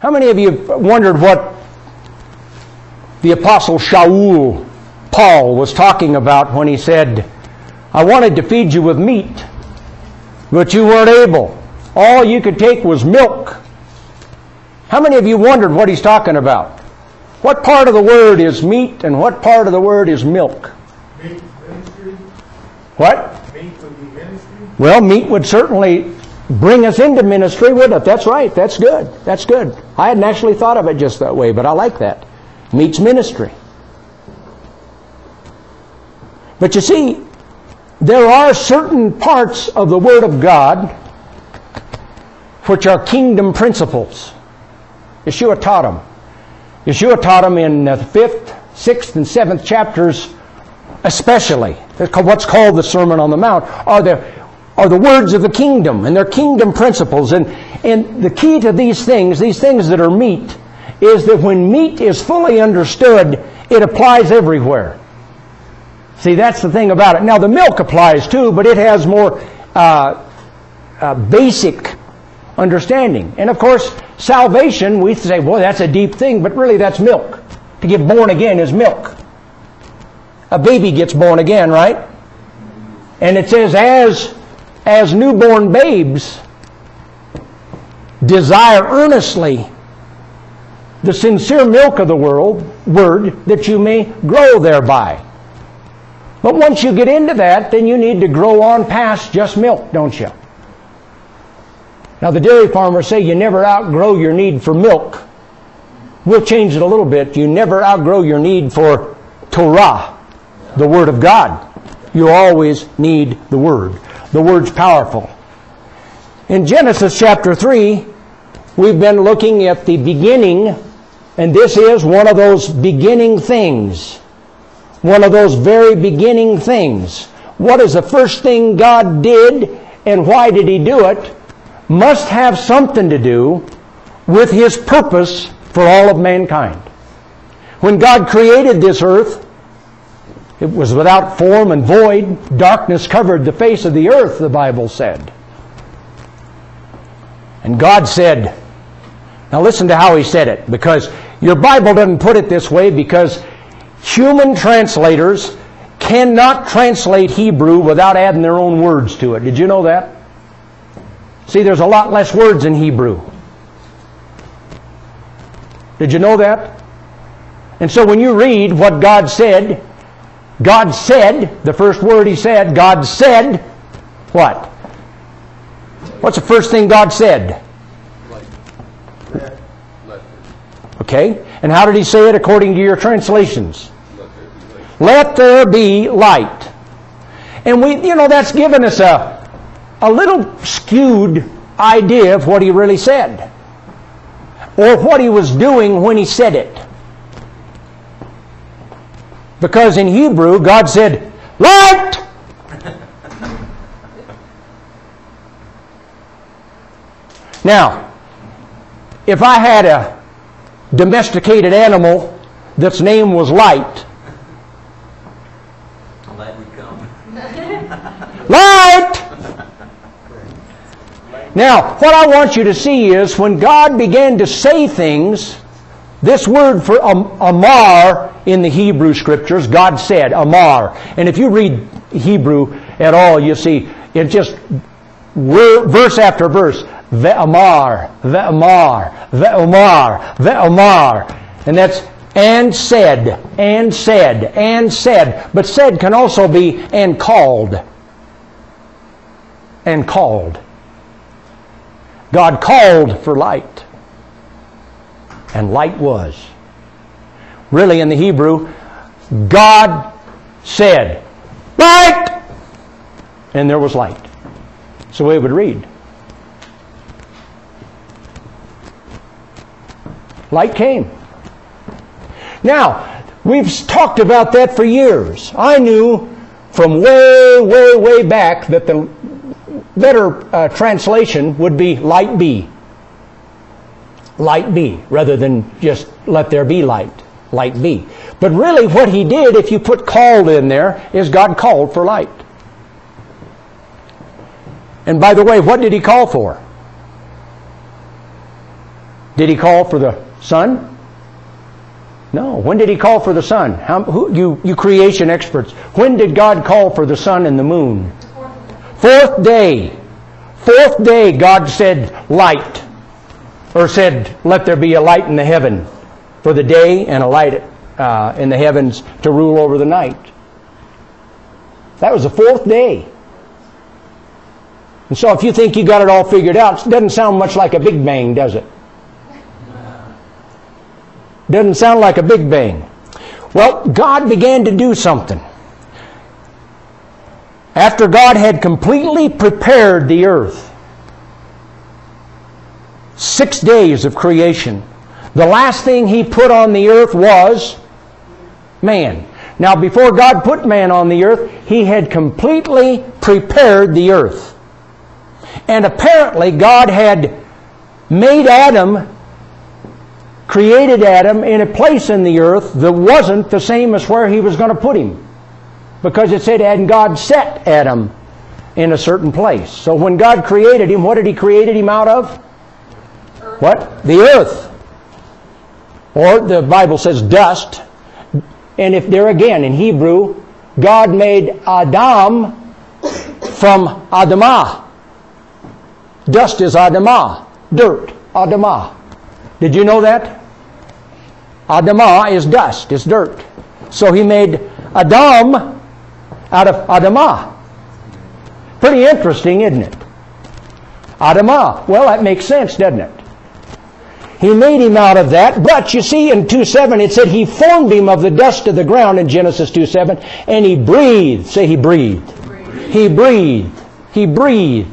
How many of you wondered what the Apostle Paul was talking about when he said, I wanted to feed you with meat, but you weren't able. All you could take was milk. How many of you wondered what he's talking about? What part of the word is meat and what part of the word is milk? Meat ministry. What? Meat would be ministry. Well, meat would certainly bring us into ministry, would it? That's right. That's good. That's good. I hadn't actually thought of it just that way, but I like that. Meat's ministry. But you see, there are certain parts of the Word of God which are kingdom principles. Yeshua taught them. Yeshua taught them in the 5th, 6th, and 7th chapters especially. What's called the Sermon on the Mount are the words of the kingdom, and they're kingdom principles. And the key to these things that are meat, is that when meat is fully understood, it applies everywhere. See, that's the thing about it. Now, the milk applies too, but it has more basic understanding. And of course, salvation, we say, boy, that's a deep thing, but really that's milk. To get born again is milk. A baby gets born again, right? And it says, as newborn babes desire earnestly the sincere milk of the word, that you may grow thereby. But once you get into that, then you need to grow on past just milk, don't you? Now, the dairy farmers say you never outgrow your need for milk. We'll change it a little bit. You never outgrow your need for Torah, the Word of God. You always need the Word. The Word's powerful. In Genesis chapter 3, we've been looking at the beginning, and this is one of those beginning things. One of those very beginning things. What is the first thing God did, and why did He do it? Must have something to do with His purpose for all of mankind. When God created this earth, it was without form and void. Darkness covered the face of the earth, the Bible said. And God said, now listen to how He said it, because your Bible doesn't put it this way, because human translators cannot translate Hebrew without adding their own words to it. Did you know that? See, there's a lot less words in Hebrew. Did you know that? And so when you read what God said, the first word He said, God said, what? What's the first thing God said? Okay. And how did He say it according to your translations? Let there be light. And that's given us a little skewed idea of what He really said, or what He was doing when He said it. Because in Hebrew, God said, light! Now, if I had a domesticated animal that's name was Light, Light would come. Light! Now, what I want you to see is when God began to say things, this word for amar in the Hebrew Scriptures, God said, amar. And if you read Hebrew at all, you see it just verse after verse, ve'amar, ve'amar, ve'amar, ve'amar. And that's and said, and said, and said. But said can also be and called. And called. God called for light. And light was. Really, in the Hebrew, God said, light! And there was light. That's the way it would read. Light came. Now, we've talked about that for years. I knew from way, way, way back that the better translation would be light be. Light be, rather than just let there be light. Light be. But really what He did, if you put called in there, is God called for light. And by the way, what did He call for? Did He call for the sun? No. When did He call for the sun? You creation experts, when did God call for the sun and the moon? Fourth day. Fourth day God said light. Or said, let there be a light in the heaven for the day and a light in the heavens to rule over the night. That was the fourth day. And so if you think you got it all figured out, it doesn't sound much like a Big Bang, does it? Doesn't sound like a Big Bang. Well, God began to do something. After God had completely prepared the earth, 6 days of creation, the last thing He put on the earth was man. Now, before God put man on the earth, He had completely prepared the earth. And apparently God had made Adam, created Adam in a place in the earth that wasn't the same as where He was going to put him. Because it said, and God set Adam in a certain place. So when God created him, what did He create him out of? Earth. What? The earth. Or the Bible says dust. And if there again, in Hebrew, God made Adam from Adamah. Dust is Adamah. Dirt. Adamah. Did you know that? Adamah is dust. It's dirt. So He made Adam out of Adamah. Pretty interesting, isn't it? Adamah. Well, that makes sense, doesn't it? He made him out of that, but you see in 2:7 it said He formed him of the dust of the ground in Genesis 2:7, and He breathed. Say He breathed. He breathed. He breathed.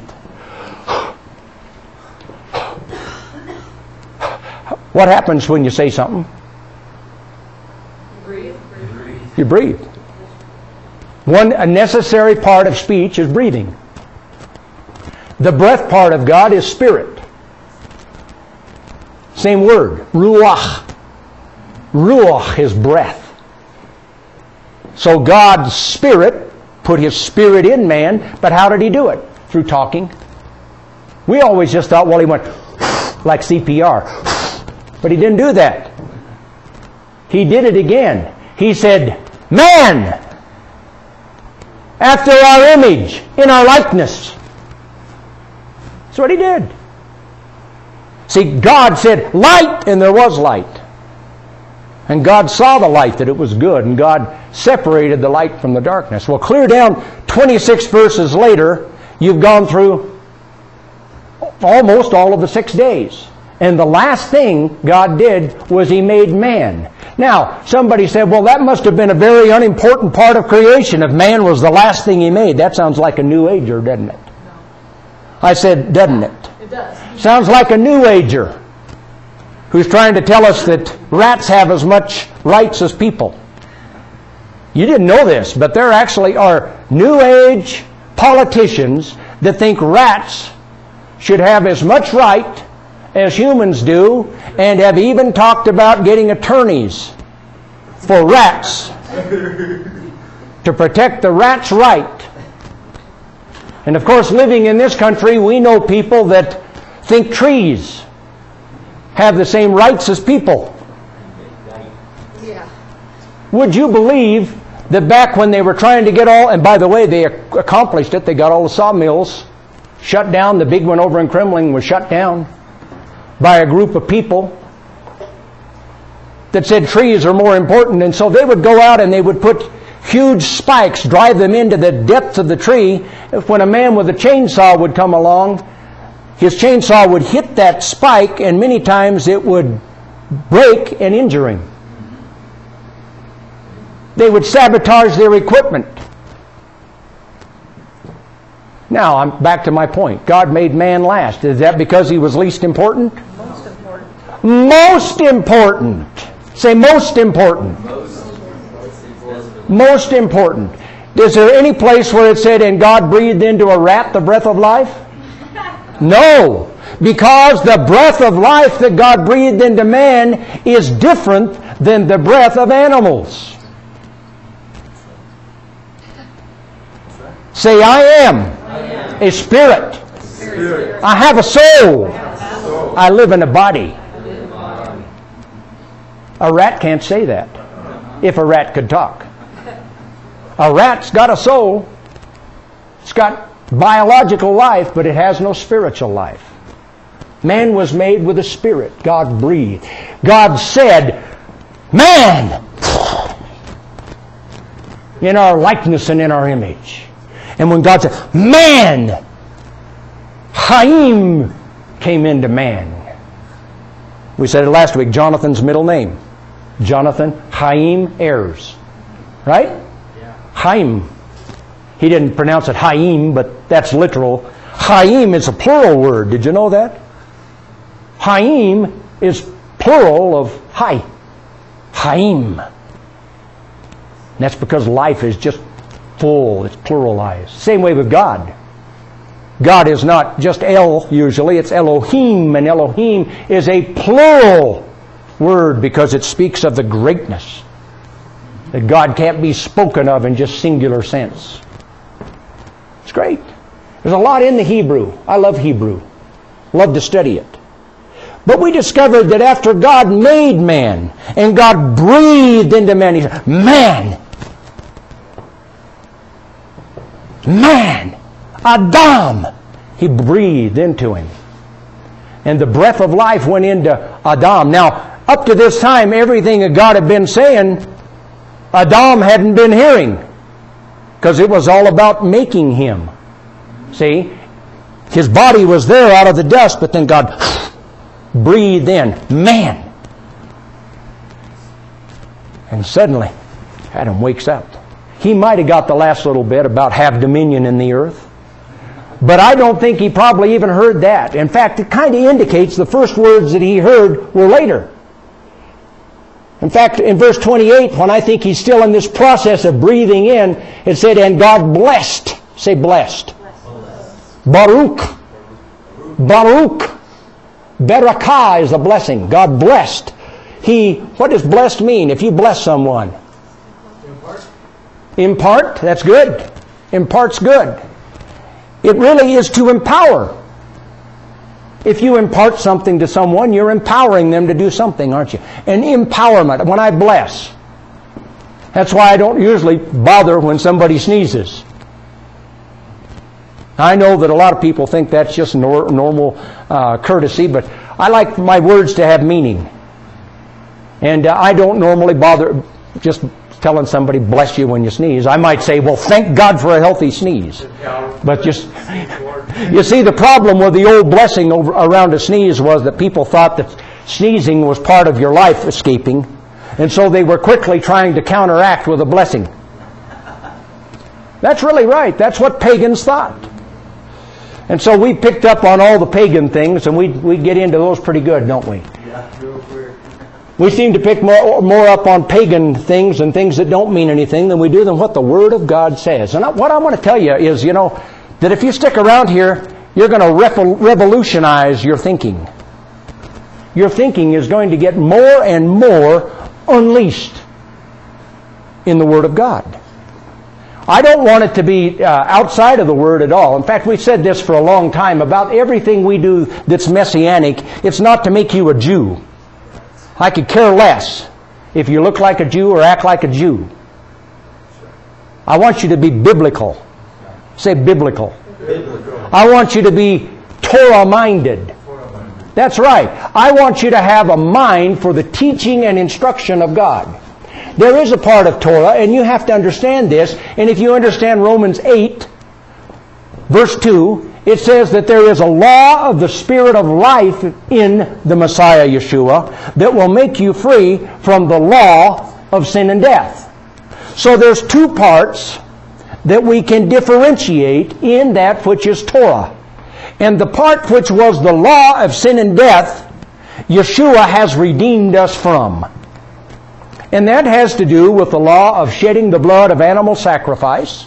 What happens when you say something? You breathe. A necessary part of speech is breathing. The breath part of God is spirit. Same word, ruach. Ruach is breath. So God's Spirit put His Spirit in man, but how did He do it? Through talking. We always just thought, well, He went like CPR. But He didn't do that. He did it again. He said, man, after our image, in our likeness. That's what He did. See, God said, light, and there was light. And God saw the light, that it was good, and God separated the light from the darkness. Well, clear down 26 verses later, you've gone through almost all of the 6 days. And the last thing God did was He made man. Now, somebody said, well, that must have been a very unimportant part of creation if man was the last thing He made. That sounds like a New Ager, doesn't it? I said, doesn't it? It does. Sounds like a New Ager who's trying to tell us that rats have as much rights as people. You didn't know this, but there actually are New Age politicians that think rats should have as much right as humans do, and have even talked about getting attorneys for rats to protect the rat's right. And of course, living in this country, we know people that think trees have the same rights as people. Yeah. Would you believe that back when they were trying to get all, and by the way, they accomplished it, they got all the sawmills shut down. The big one over in Kremlin was shut down by a group of people that said trees are more important. And so they would go out and they would put huge spikes, drive them into the depth of the tree. When a man with a chainsaw would come along, his chainsaw would hit that spike, and many times it would break and injure him. They would sabotage their equipment. Now, I'm back to my point. God made man last. Is that because He was least important? Most important. Most important. Say most important. Most important. Is there any place where it said, and God breathed into a rat the breath of life? No. Because the breath of life that God breathed into man is different than the breath of animals. Say, I am a spirit. I have a soul. I live in a body. A rat can't say that, if a rat could talk. A rat's got a soul. It's got biological life, but it has no spiritual life. Man was made with a spirit. God breathed. God said, man, in our likeness and in our image. And when God said, man, Chaim came into man. We said it last week, Jonathan's middle name. Jonathan Chaim Ayers. Right? Yeah. Chaim. He didn't pronounce it Chaim, but that's literal. Chaim is a plural word. Did you know that? Chaim is plural of Chai. Chaim. And that's because life is just full. It's pluralized. Same way with God. God is not just El usually. It's Elohim. And Elohim is a plural word because it speaks of the greatness. That God can't be spoken of in just singular sense. It's great. There's a lot in the Hebrew. I love Hebrew. Love to study it. But we discovered that after God made man, and God breathed into man, He said, man, Adam, He breathed into him. And the breath of life went into Adam. Now, up to this time, everything that God had been saying, Adam hadn't been hearing. Because it was all about making him. See? His body was there out of the dust, but then God breathed in, man. And suddenly, Adam wakes up. He might have got the last little bit about have dominion in the earth. But I don't think he probably even heard that. In fact, it kind of indicates the first words that he heard were later. In fact, in verse 28, when I think he's still in this process of breathing in, it said, and God blessed. Say blessed. Baruch. Baruch. Barakah is a blessing. God blessed. What does blessed mean? If you bless someone. Impart. That's good. Impart's good. It really is to empower. If you impart something to someone, you're empowering them to do something, aren't you? An empowerment. When I bless. That's why I don't usually bother when somebody sneezes. I know that a lot of people think that's just normal courtesy, but I like my words to have meaning. And I don't normally bother just telling somebody, bless you when you sneeze. I might say, well, thank God for a healthy sneeze. But just, you see, the problem with the old blessing around a sneeze was that people thought that sneezing was part of your life escaping. And so they were quickly trying to counteract with a blessing. That's really right. That's what pagans thought. And so we picked up on all the pagan things, and we get into those pretty good, don't we? Yeah, real quick. We seem to pick more up on pagan things and things that don't mean anything than we do than what the Word of God says. And what I want to tell you is, that if you stick around here, you're going to revolutionize your thinking. Your thinking is going to get more and more unleashed in the Word of God. I don't want it to be outside of the Word at all. In fact, we've said this for a long time about everything we do that's messianic. It's not to make you a Jew. I could care less if you look like a Jew or act like a Jew. I want you to be biblical. Say biblical. Biblical. I want you to be Torah-minded. That's right. I want you to have a mind for the teaching and instruction of God. There is a part of Torah, and you have to understand this. And if you understand Romans 8, verse 2, it says that there is a law of the Spirit of life in the Messiah Yeshua that will make you free from the law of sin and death. So there's two parts that we can differentiate in that which is Torah. And the part which was the law of sin and death, Yeshua has redeemed us from. And that has to do with the law of shedding the blood of animal sacrifice.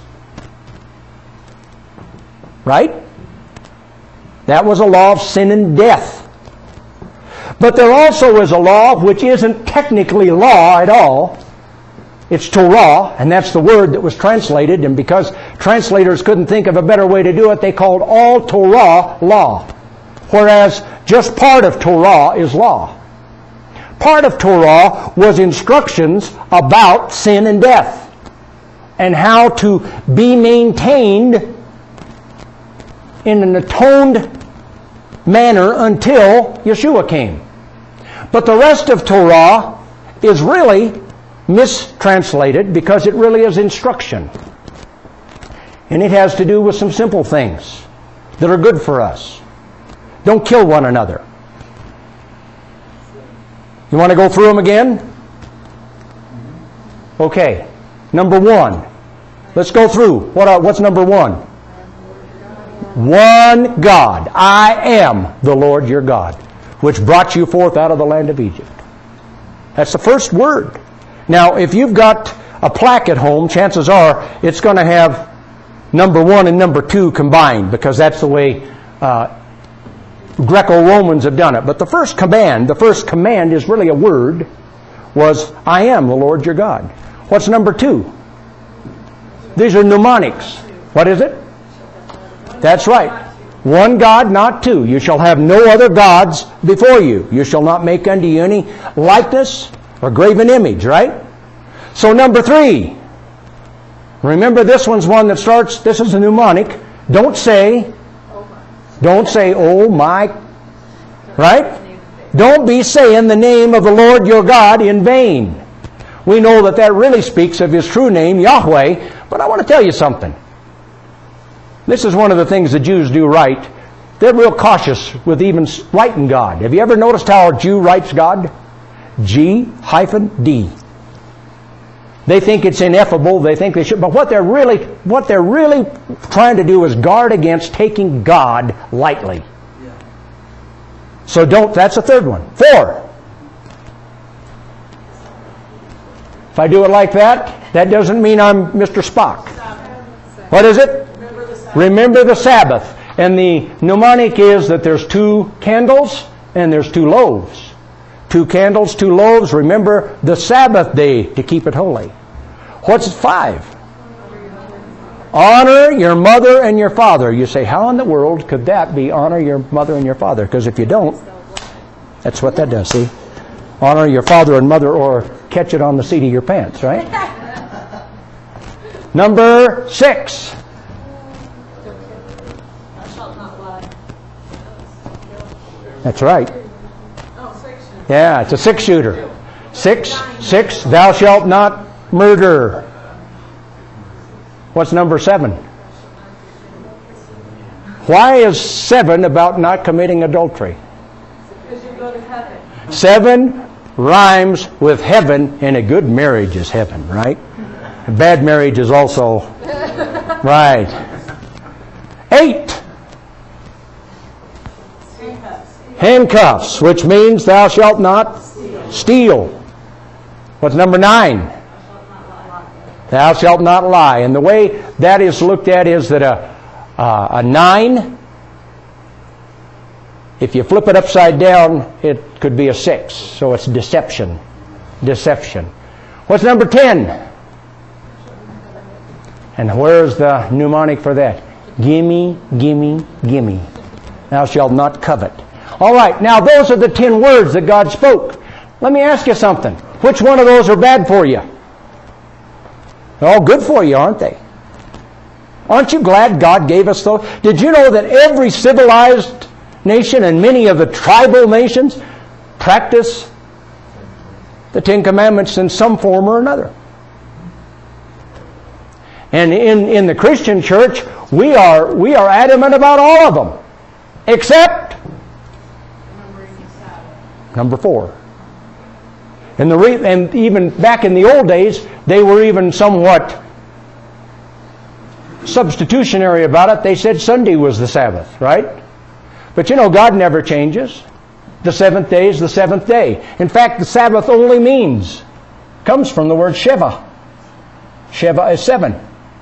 Right? That was a law of sin and death. But there also is a law which isn't technically law at all. It's Torah, and that's the word that was translated. And because translators couldn't think of a better way to do it, they called all Torah law. Whereas just part of Torah is law. part of Torah was instructions about sin and death and how to be maintained in an atoned manner until Yeshua came. But the rest of Torah is really mistranslated because it really is instruction. And it has to do with some simple things that are good for us. Don't kill one another. You want to go through them again? Okay. Number 1. Let's go through. What's number 1? One God. I am the Lord your God, which brought you forth out of the land of Egypt. That's the first word. Now, if you've got a plaque at home, chances are it's going to have number 1 and number 2 combined, because that's the way Greco-Romans have done it. But the first command is really a word, was, I am the Lord your God. What's number 2? These are mnemonics. What is it? That's right. One God, not two. You shall have no other gods before you. You shall not make unto you any likeness or graven image, right? So number 3. Remember, this one's one that starts, this is a mnemonic. Don't say, oh my, right? Don't be saying the name of the Lord your God in vain. We know that really speaks of His true name, Yahweh, but I want to tell you something. This is one of the things the Jews do right. They're real cautious with even writing God. Have you ever noticed how a Jew writes God? G-D. They think it's ineffable. They think they should. But what they're really trying to do is guard against taking God lightly. So that's the third one. 4. If I do it like that, that doesn't mean I'm Mr. Spock. What is it? Remember the Sabbath. And the mnemonic is that there's 2 candles and there's 2 loaves. 2 candles, 2 loaves. Remember the Sabbath day to keep it holy. What's 5? Honor your mother and your father. You say, how in the world could that be honor your mother and your father? Because if you don't, that's what that does, see? Honor your father and mother, or catch it on the seat of your pants, right? Number 6. That's right. Yeah, it's a 6-shooter. 6, thou shalt not murder. What's number 7? Why is 7 about not committing adultery? Because you go to heaven. 7 rhymes with heaven, and a good marriage is heaven, right? A bad marriage is also right. 8. Handcuffs, which means thou shalt not steal. What's number 9? Thou shalt not lie. And the way that is looked at is that a 9, if you flip it upside down, it could be a 6. So it's deception. Deception. What's number 10? And where's the mnemonic for that? Gimme, gimme, gimme. Thou shalt not covet. All right, now those are the 10 words that God spoke. Let me ask you something. Which one of those are bad for you? They're all good for you, aren't they? Aren't you glad God gave us those? Did you know that every civilized nation and many of the tribal nations practice the 10 Commandments in some form or another? And in the Christian church, we are adamant about all of them, except number 4. And even back in the old days, they were even somewhat substitutionary about it. They said Sunday was the Sabbath, right? But you know, God never changes. The 7th day is the 7th day. In fact, the Sabbath only comes from the word Sheva. Sheva is 7.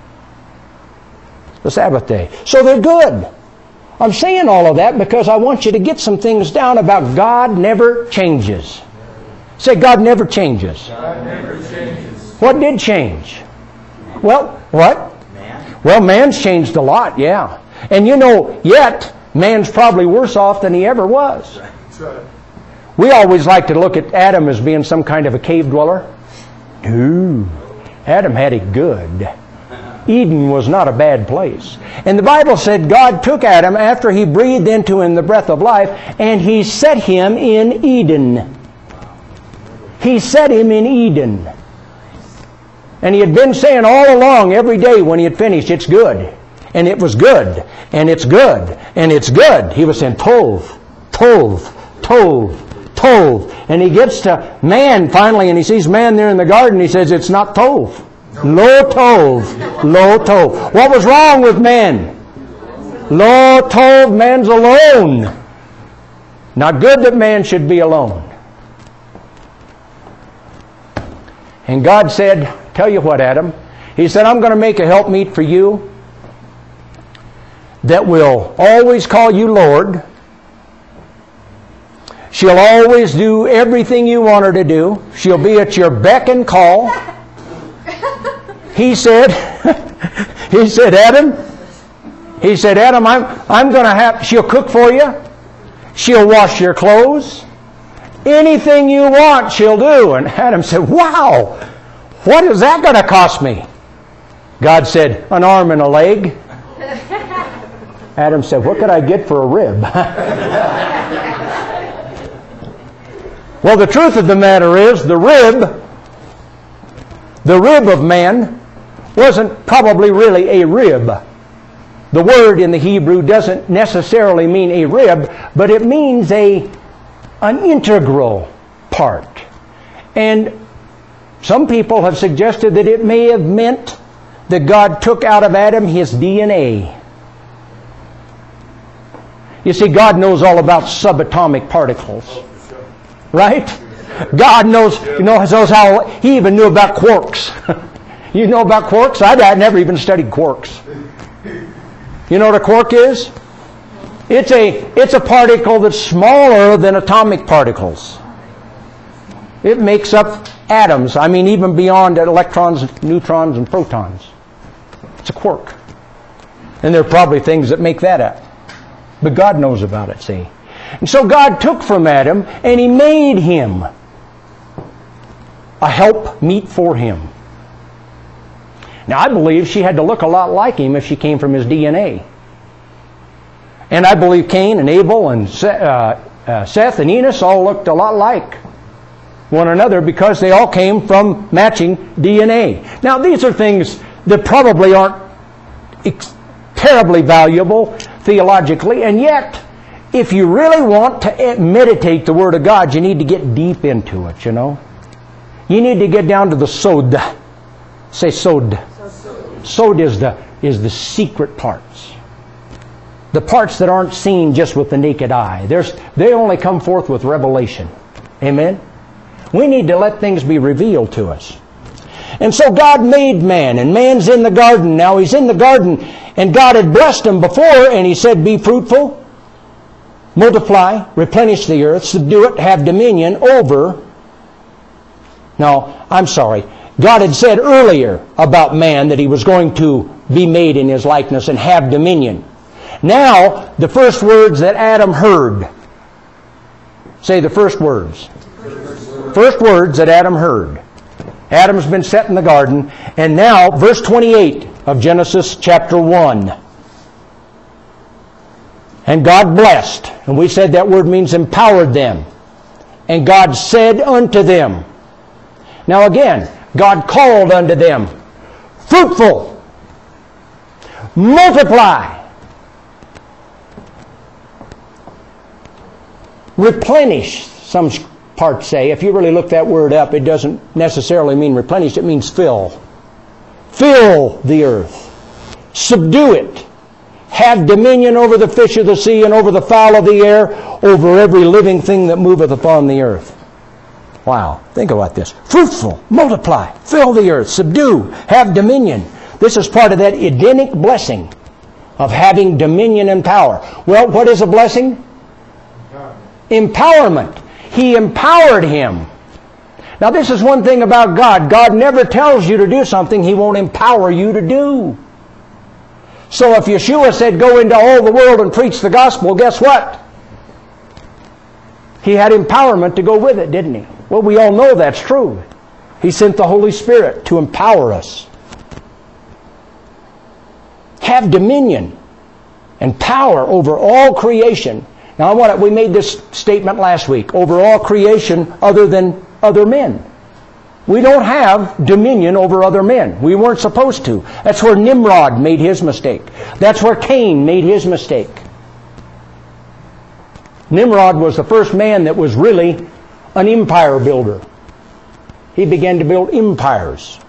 The Sabbath day. So they're good. I'm saying all of that because I want you to get some things down about God never changes. Say, God never changes. God never changes. What did change? Well, what? Man. Well, man's changed a lot, yeah. And you know, yet, man's probably worse off than he ever was. That's right. We always like to look at Adam as being some kind of a cave dweller. No. Adam had it good. Eden was not a bad place. And the Bible said God took Adam after He breathed into him the breath of life, and He set him in Eden. He set him in Eden. And He had been saying all along, every day when He had finished, it's good. And it was good. And it's good. And it's good. He was saying, Tov, Tov, Tov, Tov. And He gets to man finally, and He sees man there in the garden. He says, it's not Tov. Lo Tov. Lo Tov. What was wrong with man? Lo Tov, man's alone. Not good that man should be alone. And God said, tell you what, Adam. He said, I'm going to make a helpmeet for you that will always call you Lord. She'll always do everything you want her to do. She'll be at your beck and call. He said, Adam, I'm going to have, she'll cook for you. She'll wash your clothes. Anything you want, she'll do. And Adam said, wow, what is that going to cost me? God said, an arm and a leg. Adam said, what could I get for a rib? Well, the truth of the matter is, the rib of man wasn't probably really a rib. The word in the Hebrew doesn't necessarily mean a rib, but it means an integral part. And some people have suggested that it may have meant that God took out of Adam his DNA. You see, God knows all about subatomic particles. Right? God knows how, He even knew about quarks. You know about quarks? I'd never even studied quarks. You know what a quark is? It's a particle that's smaller than atomic particles. It makes up atoms. I mean, even beyond electrons, neutrons, and protons. It's a quark. And there are probably things that make that up. But God knows about it, see. And so God took from Adam and He made him a help meet for him. Now, I believe she had to look a lot like him if she came from his DNA. And I believe Cain and Abel and Seth and Enos all looked a lot like one another because they all came from matching DNA. Now, these are things that probably aren't terribly valuable theologically, and yet, if you really want to meditate the Word of God, you need to get deep into it, you know. You need to get down to the sod. Say sod. Sod is the secret parts. The parts that aren't seen just with the naked eye. They only come forth with revelation. Amen? We need to let things be revealed to us. And so God made man, and man's in the garden. Now he's in the garden, and God had blessed him before, and He said, be fruitful, multiply, replenish the earth, subdue it, have dominion over. Now, I'm sorry. God had said earlier about man that he was going to be made in His likeness and have dominion. Now, the first words that Adam heard. Say the first words. First words that Adam heard. Adam's been set in the garden. And now, verse 28 of Genesis chapter 1. And God blessed. And we said that word means empowered them. And God said unto them. Now again, God called unto them, fruitful, multiply, replenish, some parts say. If you really look that word up, it doesn't necessarily mean replenish, it means fill. Fill the earth. Subdue it. Have dominion over the fish of the sea and over the fowl of the air, over every living thing that moveth upon the earth. Wow, think about this. Fruitful, multiply, fill the earth, subdue, have dominion. This is part of that Edenic blessing of having dominion and power. Well, what is a blessing? Empowerment. He empowered him. Now, this is one thing about God. God never tells you to do something He won't empower you to do. So if Yeshua said, go into all the world and preach the gospel, guess what? He had empowerment to go with it, didn't He? Well, we all know that's true. He sent the Holy Spirit to empower us. Have dominion and power over all creation. Now, we made this statement last week. Over all creation other than other men. We don't have dominion over other men. We weren't supposed to. That's where Nimrod made his mistake. That's where Cain made his mistake. Nimrod was the first man that was really an empire builder. He began to build empires.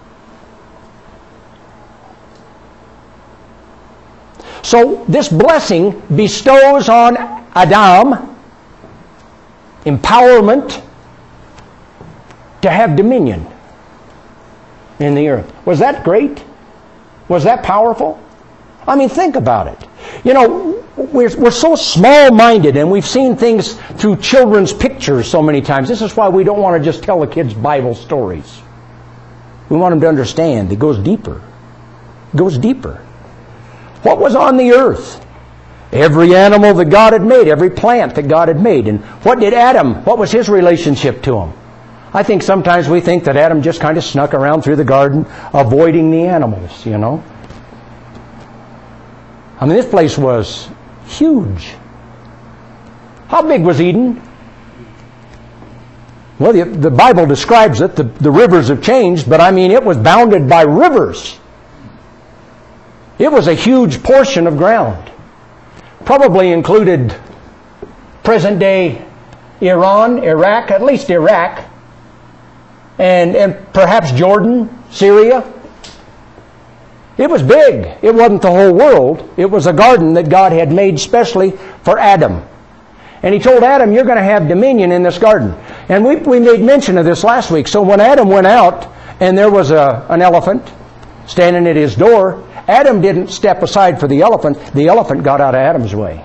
So this blessing bestows on Adam empowerment to have dominion in the earth. Was that great? Was that powerful? I mean, think about it. You know, we're so small-minded, and we've seen things through children's pictures so many times. This is why we don't want to just tell the kids Bible stories. We want them to understand. It goes deeper. It goes deeper. What was on the earth? Every animal that God had made, every plant that God had made. And what did Adam, what was his relationship to him? I think sometimes we think that Adam just kind of snuck around through the garden, avoiding the animals, you know. I mean, this place was huge. How big was Eden? Well, the Bible describes it. The rivers have changed, but I mean, it was bounded by rivers. It was a huge portion of ground. Probably included present-day Iran, Iraq, at least Iraq, and perhaps Jordan, Syria. It was big. It wasn't the whole world. It was a garden that God had made specially for Adam. And He told Adam, you're going to have dominion in this garden. And we made mention of this last week. So when Adam went out and there was an elephant standing at his door, Adam didn't step aside for the elephant. The elephant got out of Adam's way.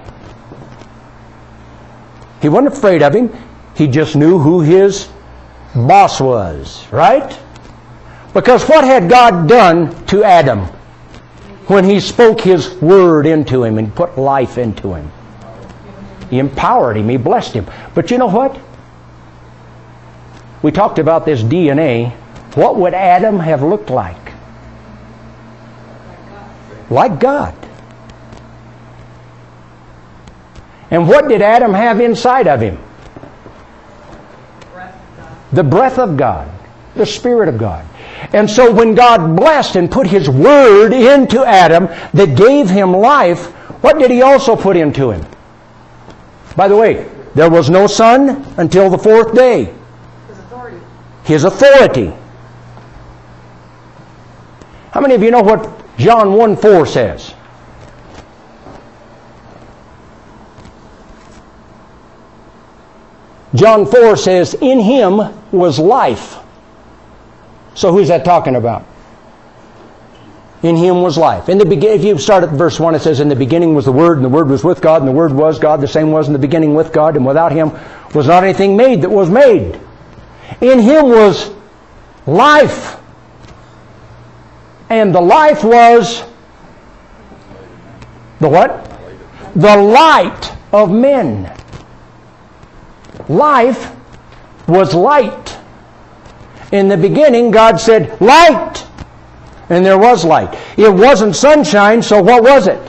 He wasn't afraid of him. He just knew who his boss was, right? Because what had God done to Adam when He spoke His word into him and put life into him? He empowered him. He blessed him. But you know what? We talked about this DNA. What would Adam have looked like? Like God. And what did Adam have inside of him? The breath of God. The Spirit of God. And so when God blessed and put His Word into Adam that gave him life, what did He also put into him? By the way, there was no sun until the fourth day. His authority. His authority. How many of you know what John 1:4 says? John 4 says, in Him was life. So who's that talking about? In Him was life. In the if you start at verse 1, it says, in the beginning was the Word, and the Word was with God, and the Word was God. The same was in the beginning with God, and without Him was not anything made that was made. In Him was life. And the life was the what? The light of men. Life was light. In the beginning, God said, light. And there was light. It wasn't sunshine, so what was it?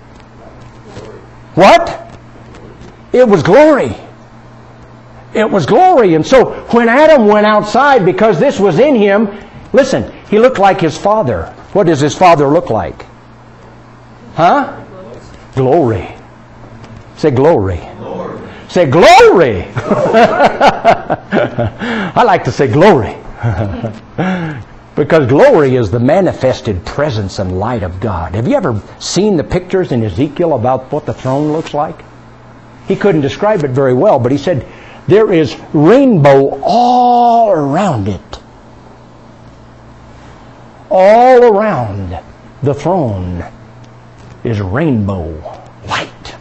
What? It was glory. It was glory. And so when Adam went outside, because this was in him, listen, he looked like his father. What does his father look like? Huh? Glory. Say glory. Lord. Say glory. I like to say glory. Because glory is the manifested presence and light of God. Have you ever seen the pictures in Ezekiel about what the throne looks like? He couldn't describe it very well, but he said, there is rainbow all around it. All around the throne is rainbow light.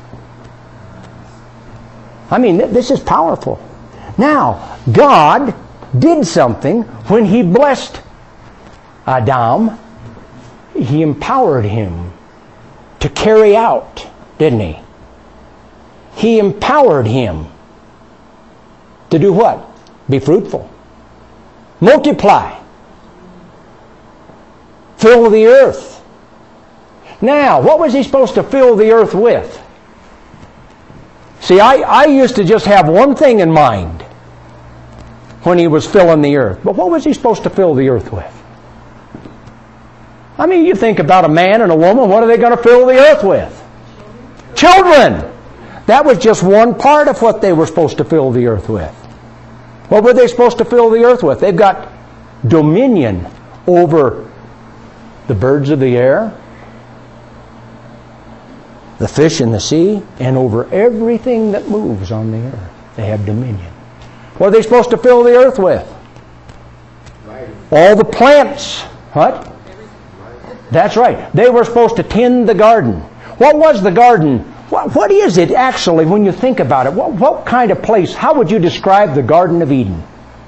I mean, this is powerful. Now, God did something when He blessed Adam. He empowered him to carry out, didn't He? He empowered him To do what? Be fruitful. Multiply. Fill the earth. Now, what was he supposed to fill the earth with? See, I used to just have one thing in mind when he was filling the earth. But what was he supposed to fill the earth with? I mean, you think about a man and a woman, what are they going to fill the earth with? Children! That was just one part of what they were supposed to fill the earth with. What were they supposed to fill the earth with? They've got dominion over the birds of the air, the fish in the sea, and over everything that moves on the earth. They have dominion. What are they supposed to fill the earth with? All the plants. What? That's right. They were supposed to tend the garden. What was the garden? What is it actually when you think about it? What kind of place? How would you describe the Garden of Eden?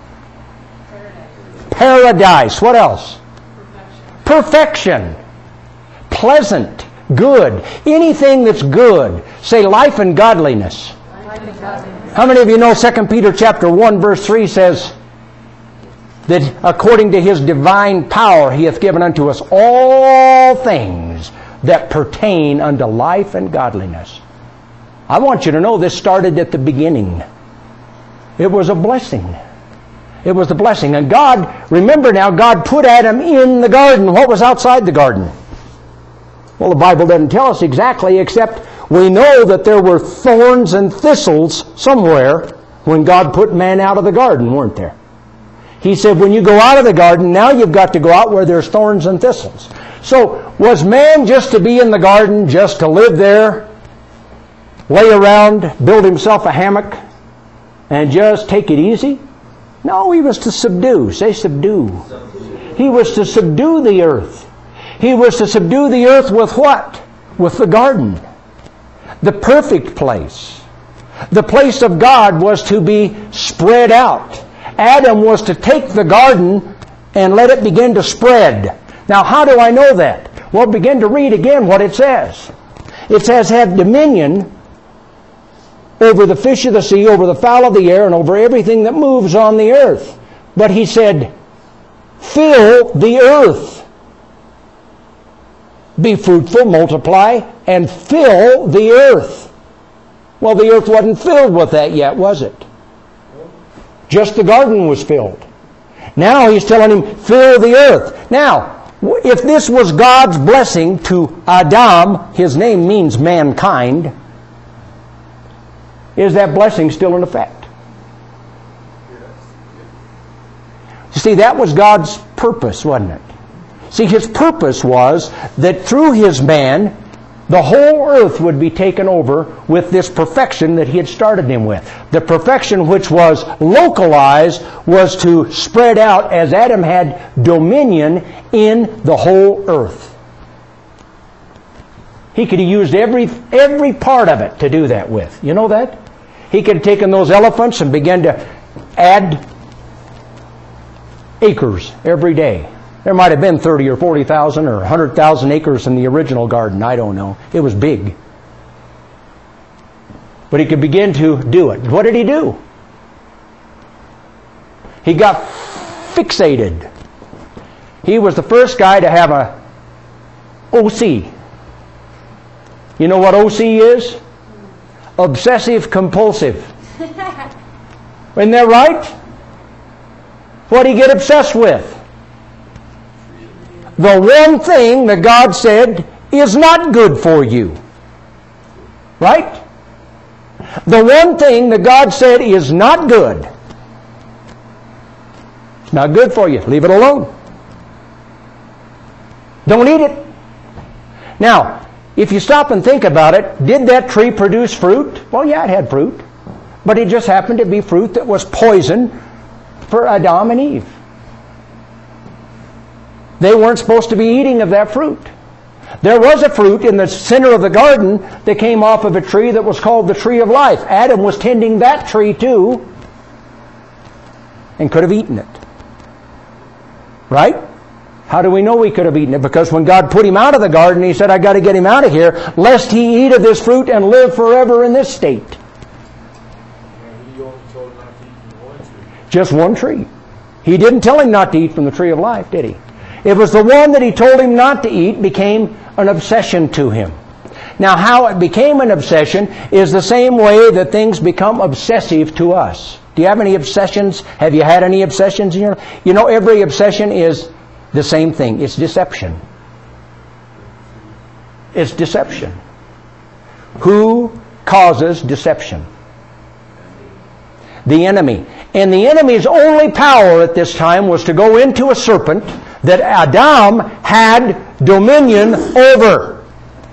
Paradise. What else? Perfection. Pleasant. Good. Anything that's good. Say life and godliness. How many of you know 2 Peter chapter 1 verse 3 says that according to His divine power He hath given unto us all things that pertain unto life and godliness. I want you to know this started at the beginning. It was a blessing. It was a blessing. And God, remember now, God put Adam in the garden. What was outside the garden? Well, the Bible doesn't tell us exactly, except we know that there were thorns and thistles somewhere when God put man out of the garden, weren't there? He said, when you go out of the garden, now you've got to go out where there's thorns and thistles. So, was man just to be in the garden, just to live there, lay around, build himself a hammock, and just take it easy? No, he was to subdue. Say subdue. He was to subdue the earth. He was to subdue the earth with what? With the garden. The perfect place. The place of God was to be spread out. Adam was to take the garden and let it begin to spread. Now, how do I know that? Well, begin to read again what it says. It says, have dominion over the fish of the sea, over the fowl of the air, and over everything that moves on the earth. But he said, fill the earth. Be fruitful, multiply, and fill the earth. Well, the earth wasn't filled with that yet, was it? Just the garden was filled. Now he's telling him, fill the earth. Now, if this was God's blessing to Adam, his name means mankind, is that blessing still in effect? You see, that was God's purpose, wasn't it? See, His purpose was that through His man, the whole earth would be taken over with this perfection that He had started him with. The perfection which was localized was to spread out as Adam had dominion in the whole earth. He could have used every part of it to do that with. You know that? He could have taken those elephants and began to add acres every day. There might have been 30 or 40,000 or 100,000 acres in the original garden. I don't know. It was big. But he could begin to do it. What did he do? He got fixated. He was the first guy to have a OC. You know what OC is? Obsessive compulsive. Isn't that right? What did he get obsessed with? The one thing that God said is not good for you. Right? The one thing that God said is not good. It's not good for you. Leave it alone. Don't eat it. Now, if you stop and think about it, did that tree produce fruit? Well, yeah, it had fruit. But it just happened to be fruit that was poison for Adam and Eve. They weren't supposed to be eating of that fruit. There was a fruit in the center of the garden that came off of a tree that was called the tree of life. Adam was tending that tree too and could have eaten it. Right? How do we know he could have eaten it? Because when God put him out of the garden, He said, I got to get him out of here, lest he eat of this fruit and live forever in this state. He only told not to eat from Just one tree. He didn't tell him not to eat from the tree of life, did he? It was the one that he told him not to eat became an obsession to him. Now, how it became an obsession is the same way that things become obsessive to us. Do you have any obsessions? Have you had any obsessions in your life? You know, every obsession is the same thing. It's deception. It's deception. Who causes deception? The enemy. And the enemy's only power at this time was to go into a serpent that Adam had dominion over.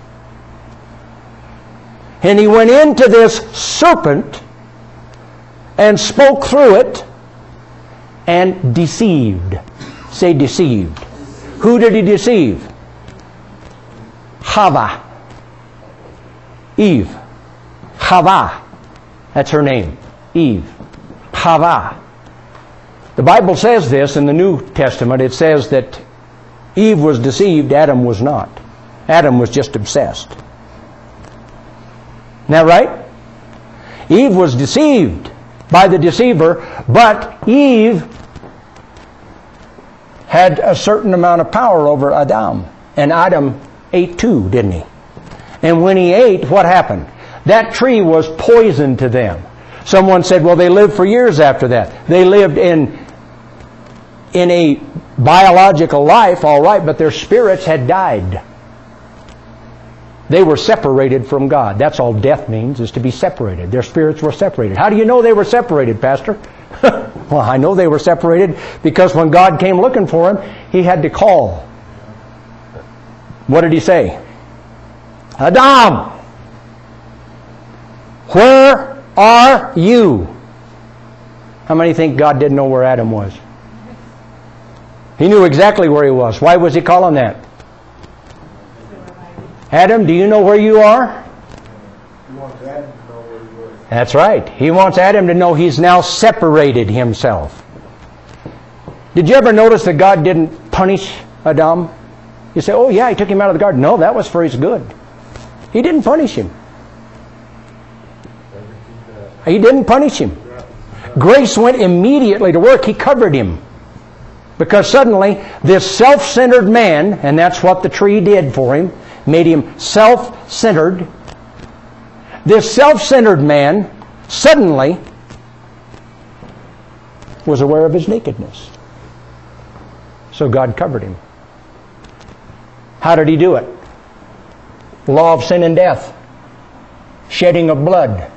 And he went into this serpent and spoke through it and deceived. Say deceived. Who did he deceive? Chava. Eve. Chava. That's her name. Eve. Chava. The Bible says this in the New Testament. It says that Eve was deceived, Adam was not. Adam was just obsessed. Isn't that right? Eve was deceived by the deceiver, but Eve had a certain amount of power over Adam. And Adam ate too, didn't he? And when he ate, what happened? That tree was poison to them. Someone said, well, they lived for years after that. They lived in a biological life, all right, but their spirits had died. They were separated from God. That's all death means, is to be separated. Their spirits were separated. How do you know they were separated, Pastor? Well, I know they were separated because when God came looking for him, he had to call. What did he say? Adam, where are you? How many think God didn't know where Adam was? He knew exactly where he was. Why was he calling that? Adam, do you know where you are? He wants Adam to know where he was. That's right. He wants Adam to know he's now separated himself. Did you ever notice that God didn't punish Adam? You say, oh yeah, he took him out of the garden. No, that was for his good. He didn't punish him. He didn't punish him. Grace went immediately to work. He covered him. Because suddenly, this self-centered man, and that's what the tree did for him, made him self-centered. This self-centered man suddenly was aware of his nakedness. So God covered him. How did he do it? Law of sin and death. Shedding of blood.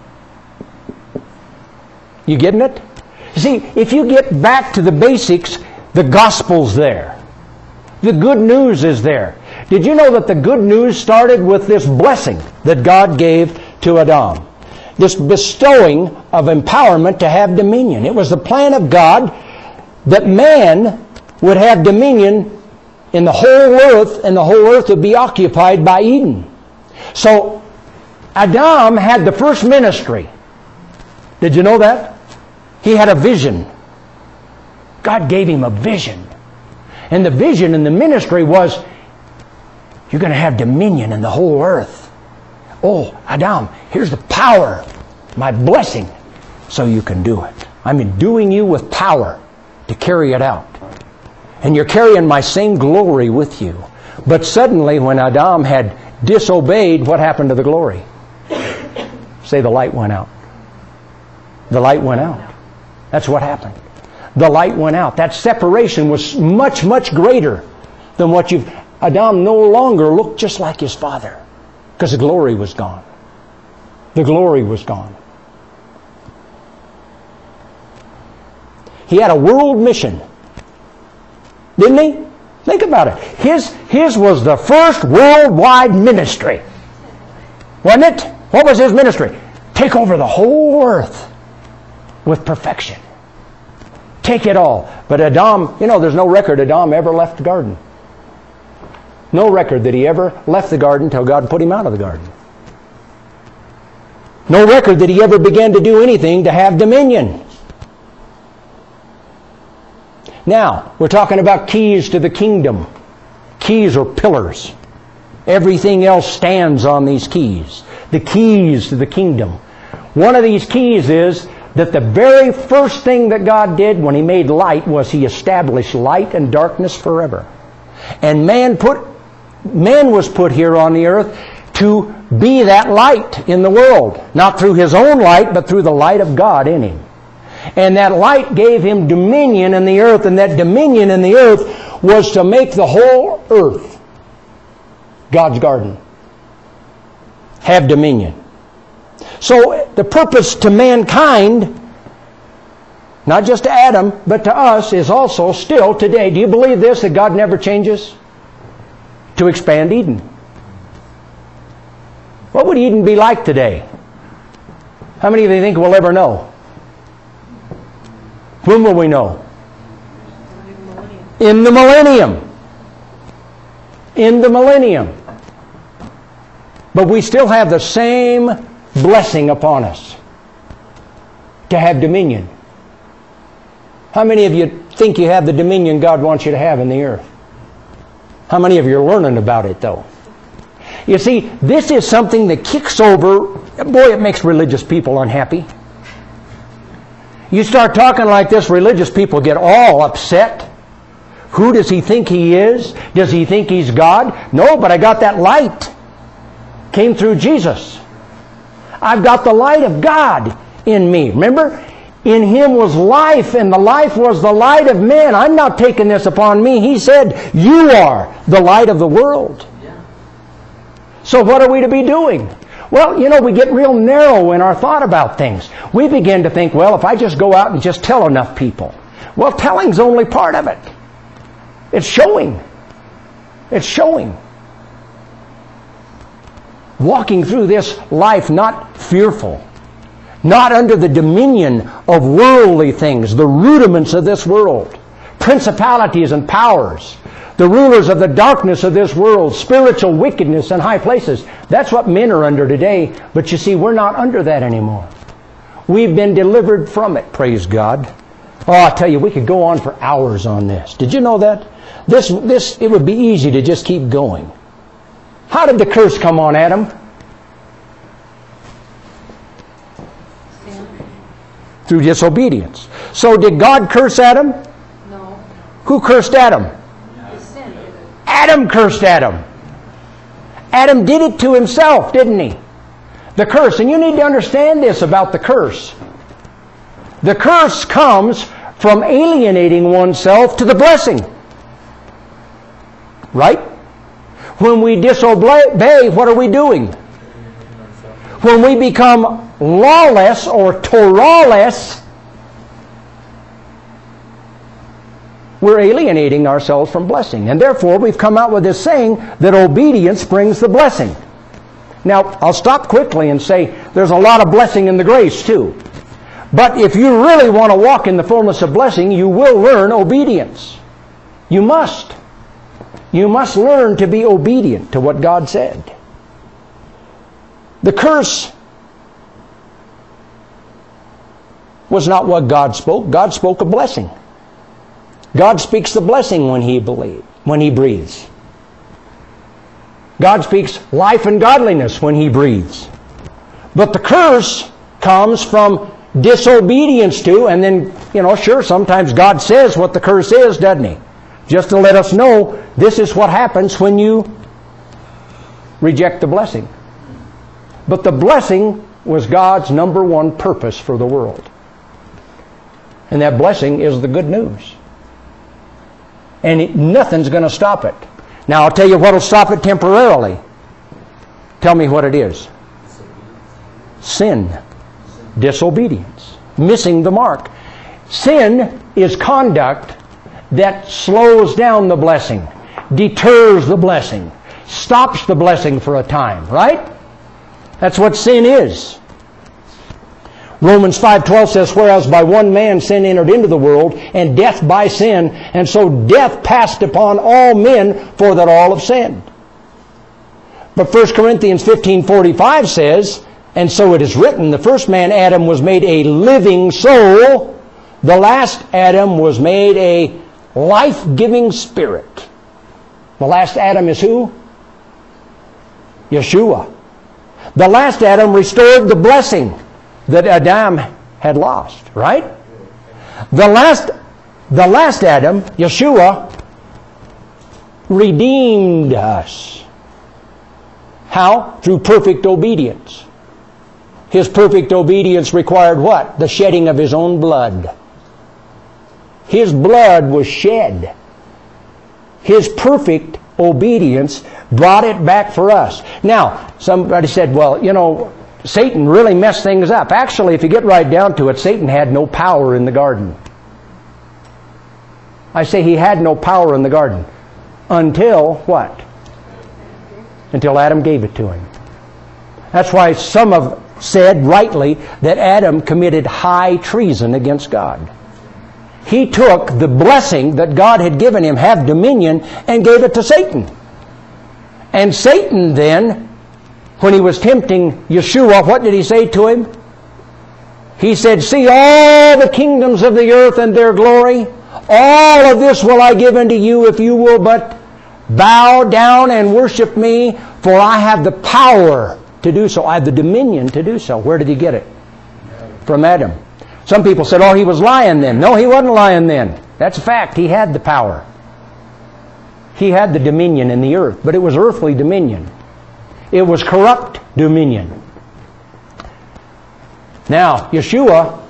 You getting it? See, if you get back to the basics, the gospel's there. The good news is there. Did you know that the good news started with this blessing that God gave to Adam? This bestowing of empowerment to have dominion. It was the plan of God that man would have dominion in the whole earth, and the whole earth would be occupied by Eden. So, Adam had the first ministry. Did you know that? He had a vision. God gave him a vision. And the vision in the ministry was, you're going to have dominion in the whole earth. Oh, Adam, here's the power, my blessing, so you can do it. I'm enduing you with power to carry it out. And you're carrying my same glory with you. But suddenly, when Adam had disobeyed, what happened to the glory? Say the light went out. The light went out. That's what happened. The light went out. That separation was much, much greater than what you've... Adam no longer looked just like his father because the glory was gone. The glory was gone. He had a world mission. Didn't he? Think about it. His was the first worldwide ministry. Wasn't it? What was his ministry? Take over the whole earth with perfection. Take it all. But Adam, there's no record Adam ever left the garden. No record that he ever left the garden until God put him out of the garden. No record that he ever began to do anything to have dominion. Now, we're talking about keys to the kingdom. Keys are pillars. Everything else stands on these keys. The keys to the kingdom. One of these keys is that the very first thing that God did when He made light was He established light and darkness forever. And man was put here on the earth to be that light in the world. Not through his own light, but through the light of God in him. And that light gave him dominion in the earth, and that dominion in the earth was to make the whole earth God's garden. Have dominion. So the purpose to mankind, not just to Adam, but to us, is also still today. Do you believe this, that God never changes? To expand Eden. What would Eden be like today? How many of you think we'll ever know? When will we know? In the millennium. In the millennium. But we still have the same blessing upon us to have dominion. How many of you think you have the dominion God wants you to have in the earth? How many of you are learning about it, though? You see, this is something that kicks over. Boy, it makes religious people unhappy. You start talking like this, religious people get all upset. Who does he think he is? Does he think he's God? No, but I got that light. Came through Jesus. I've got the light of God in me. Remember? In Him was life, and the life was the light of men. I'm not taking this upon me. He said, you are the light of the world. So what are we to be doing? Well, you know, we get real narrow in our thought about things. We begin to think, well, if I just go out and just tell enough people. Well, telling's only part of it. It's showing. It's showing. Walking through this life not fearful. Not under the dominion of worldly things, the rudiments of this world. Principalities and powers. The rulers of the darkness of this world, spiritual wickedness in high places. That's what men are under today. But you see, we're not under that anymore. We've been delivered from it, praise God. Oh, I tell you, we could go on for hours on this. Did you know that? It would be easy to just keep going. How did the curse come on Adam? Through disobedience. So did God curse Adam? No. Who cursed Adam? Adam cursed Adam. Adam did it to himself, didn't he? The curse. And you need to understand this about the curse. The curse comes from alienating oneself to the blessing. Right? When we disobey, what are we doing? When we become lawless or Torahless, we're alienating ourselves from blessing. And therefore, we've come out with this saying that obedience brings the blessing. Now, I'll stop quickly and say there's a lot of blessing in the grace too. But if you really want to walk in the fullness of blessing, you will learn obedience. You must. You must learn to be obedient to what God said. The curse was not what God spoke. God spoke a blessing. God speaks the blessing when He breathes. God speaks life and godliness when He breathes. But the curse comes from disobedience to, and then, sure, sometimes God says what the curse is, doesn't He? Just to let us know, this is what happens when you reject the blessing. But the blessing was God's number one purpose for the world. And that blessing is the good news. And nothing's going to stop it. Now, I'll tell you what will stop it temporarily. Tell me what it is. Sin. Disobedience. Missing the mark. Sin is conduct that slows down the blessing, deters the blessing, stops the blessing for a time, right? That's what sin is. Romans 5:12 says, whereas by one man sin entered into the world, and death by sin, and so death passed upon all men, for that all have sinned. But 1 Corinthians 15:45 says, and so it is written, the first man, Adam, was made a living soul. The last Adam was made a life-giving spirit. The last Adam is who? Yeshua. The last Adam restored the blessing that Adam had lost, right? The last Adam, Yeshua, redeemed us. How? Through perfect obedience. His perfect obedience required what? The shedding of His own blood. His blood was shed. His perfect obedience brought it back for us. Now, somebody said, well, you know, Satan really messed things up. Actually, if you get right down to it, Satan had no power in the garden. I say he had no power in the garden. Until what? Until Adam gave it to him. That's why some have said rightly that Adam committed high treason against God. He took the blessing that God had given him, have dominion, and gave it to Satan. And Satan then, when he was tempting Yeshua, what did he say to him? He said, see all the kingdoms of the earth and their glory, all of this will I give unto you if you will but bow down and worship me, for I have the power to do so. I have the dominion to do so. Where did he get it? From Adam. Some people said, oh, he was lying then. No, he wasn't lying then. That's a fact. He had the power. He had the dominion in the earth, but it was earthly dominion. It was corrupt dominion. Now, Yeshua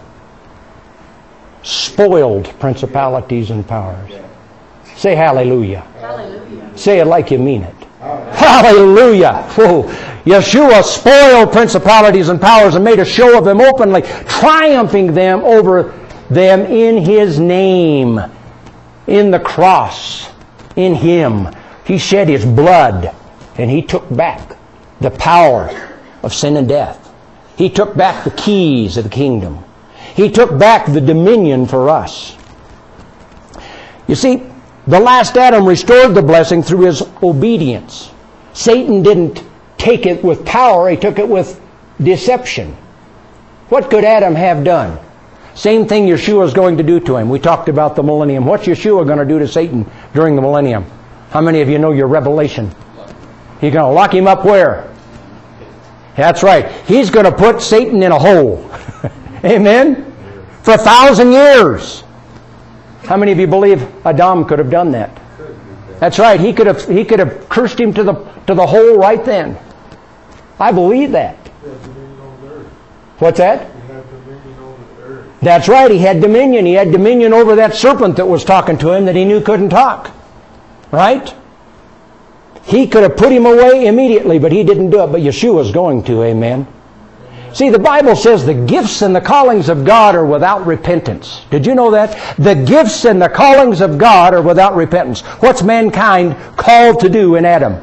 spoiled principalities and powers. Say hallelujah. Hallelujah. Say it like you mean it. Hallelujah. Whoa. Yeshua spoiled principalities and powers and made a show of them openly, triumphing them over them in His name, in the cross, in Him. He shed His blood and He took back the power of sin and death. He took back the keys of the kingdom. He took back the dominion for us. You see, the last Adam restored the blessing through his obedience. Satan didn't take it with power, he took it with deception. What could Adam have done? Same thing Yeshua is going to do to him. We talked about the millennium. What's Yeshua going to do to Satan during the millennium? How many of you know your Revelation? He's going to lock him up where? That's right. He's going to put Satan in a hole. Amen? For 1,000 years. How many of you believe Adam could have done that? That's right. He could have cursed him to the hole right then. I believe that. What's that? That's right. He had dominion. He had dominion over that serpent that was talking to him that he knew couldn't talk. Right? He could have put him away immediately, but he didn't do it. But Yeshua's going to. Amen. See, the Bible says the gifts and the callings of God are without repentance. Did you know that? The gifts and the callings of God are without repentance. What's mankind called to do in Adam?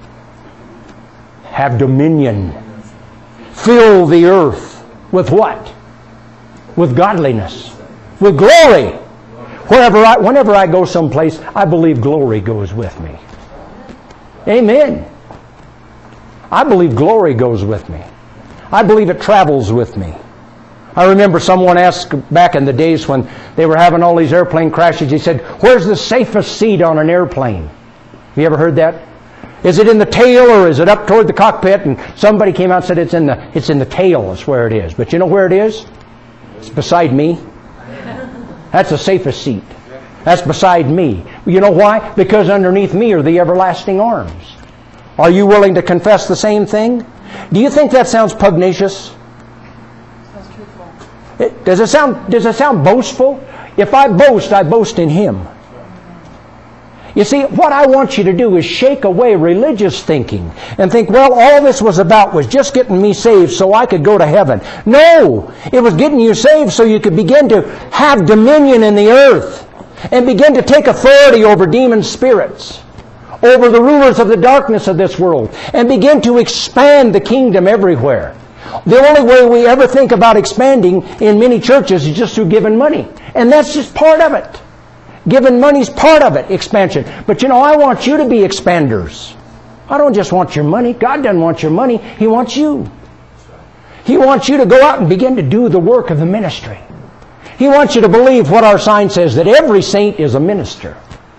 Have dominion. Fill the earth with what? With godliness. With glory. Whenever I go someplace, I believe glory goes with me. Amen. I believe glory goes with me. I believe it travels with me. I remember someone asked back in the days when they were having all these airplane crashes, he said, where's the safest seat on an airplane? Have you ever heard that? Is it in the tail or is it up toward the cockpit? And somebody came out and said it's in the tail is where it is. But you know where it is? It's beside me. That's the safest seat. That's beside me. You know why? Because underneath me are the everlasting arms. Are you willing to confess the same thing? Do you think that sounds pugnacious? Sounds truthful. Does it sound boastful? If I boast in Him. You see, what I want you to do is shake away religious thinking and think, well, all this was about was just getting me saved so I could go to heaven. No! It was getting you saved so you could begin to have dominion in the earth and begin to take authority over demon spirits, over the rulers of the darkness of this world, and begin to expand the kingdom everywhere. The only way we ever think about expanding in many churches is just through giving money. And that's just part of it. Giving money's part of it, expansion. But you know, I want you to be expanders. I don't just want your money. God doesn't want your money. He wants you. He wants you to go out and begin to do the work of the ministry. He wants you to believe what our sign says, that every saint is a minister.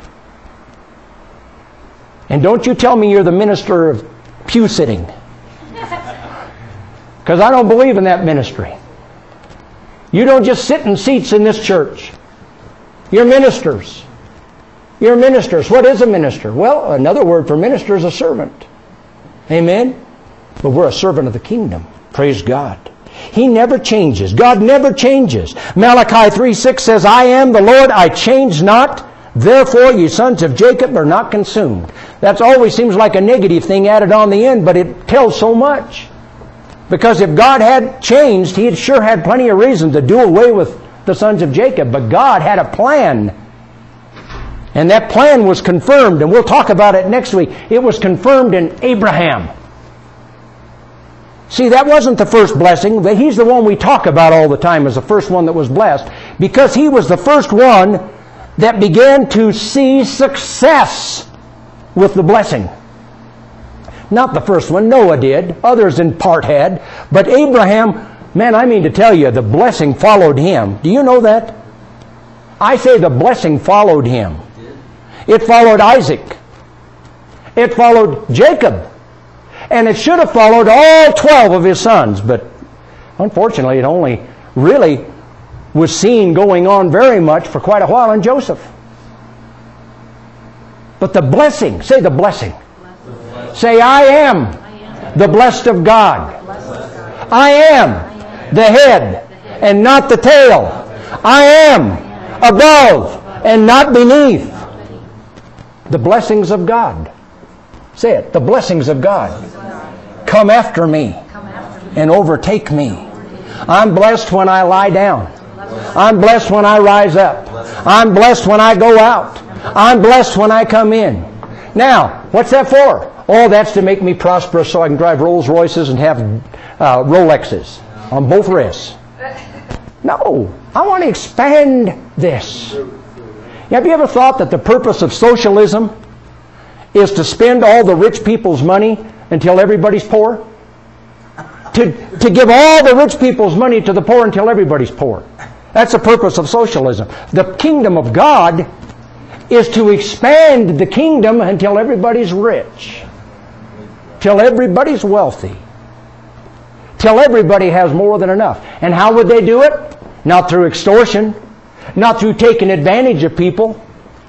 And don't you tell me you're the minister of pew sitting. Because I don't believe in that ministry. You don't just sit in seats in this church. You're ministers. You're ministers. What is a minister? Well, another word for minister is a servant. Amen? But we're a servant of the kingdom. Praise God. He never changes. God never changes. Malachi 3:6 says, I am the Lord, I change not. Therefore, ye sons of Jacob are not consumed. That always seems like a negative thing added on the end, but it tells so much. Because if God had changed, He had sure had plenty of reason to do away with the sons of Jacob. But God had a plan. And that plan was confirmed, and we'll talk about it next week. It was confirmed in Abraham. See, that wasn't the first blessing. He's the one we talk about all the time as the first one that was blessed. Because he was the first one that began to see success with the blessing. Not the first one. Noah did. Others in part had. But Abraham, man, I mean to tell you, the blessing followed him. Do you know that? I say the blessing followed him. It followed Isaac. It followed Jacob. And it should have followed all 12 of his sons. But unfortunately, it only really was seen going on very much for quite a while in Joseph. But the blessing, say the blessing. Say, I am the blessed of God. I am the head and not the tail. I am above and not beneath. The blessings of God. Say it. The blessings of God come after me and overtake me. I'm blessed when I lie down. I'm blessed when I rise up. I'm blessed when I go out. I'm blessed when I come in. Now, what's that for? Oh, that's to make me prosperous so I can drive Rolls Royces and have Rolexes on both wrists. No, I want to expand this. Have you ever thought that the purpose of socialism is to spend all the rich people's money until everybody's poor? To give all the rich people's money to the poor until everybody's poor. That's the purpose of socialism. The kingdom of God is to expand the kingdom until everybody's rich. Till everybody's wealthy. Till everybody has more than enough. And how would they do it? Not through extortion. Not through taking advantage of people.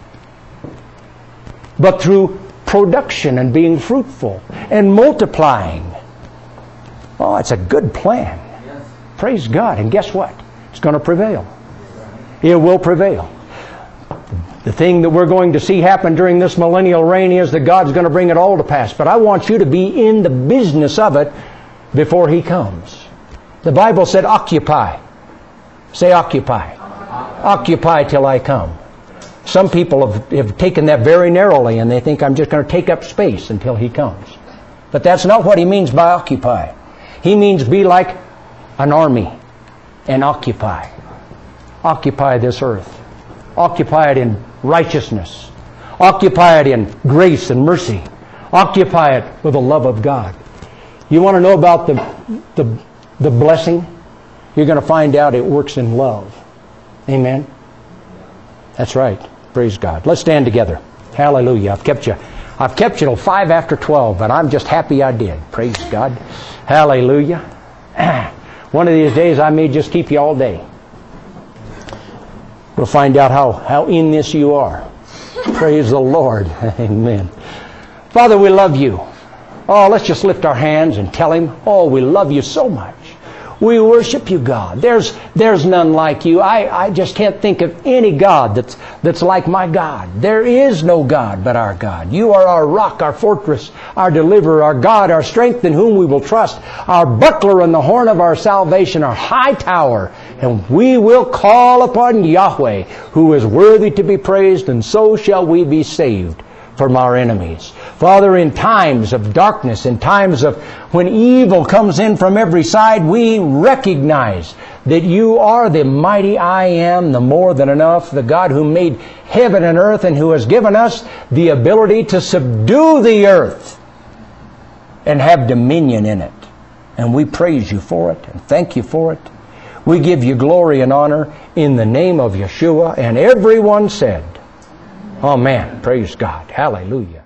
But through production and being fruitful and multiplying. Oh, it's a good plan. Yes. Praise God. And guess what? It's going to prevail. It will prevail. The thing that we're going to see happen during this millennial reign is that God's going to bring it all to pass. But I want you to be in the business of it before He comes. The Bible said occupy. Say occupy. Occupy till I come. Some people have taken that very narrowly and they think I'm just going to take up space until He comes. But that's not what He means by occupy. He means be like an army and occupy. Occupy this earth. Occupy it in righteousness. Occupy it in grace and mercy. Occupy it with the love of God. You want to know about the blessing? You're going to find out it works in love. Amen? That's right. Praise God. Let's stand together. Hallelujah. I've kept you till 5 after 12, but I'm just happy I did. Praise God. Hallelujah. One of these days I may just keep you all day. We'll find out how in this you are. Praise the Lord. Amen. Father, we love you. Oh, let's just lift our hands and tell Him, oh, we love you so much. We worship you, God. There's none like you. I just can't think of any God that's like my God. There is no God but our God. You are our rock, our fortress, our deliverer, our God, our strength in whom we will trust, our buckler and the horn of our salvation, our high tower. And we will call upon Yahweh, who is worthy to be praised, and so shall we be saved from our enemies. Father, in times of darkness, in times of when evil comes in from every side, we recognize that you are the mighty I am, the more than enough, the God who made heaven and earth and who has given us the ability to subdue the earth and have dominion in it. And we praise you for it and thank you for it. We give you glory and honor in the name of Yeshua. And everyone said, Amen. Praise God. Hallelujah.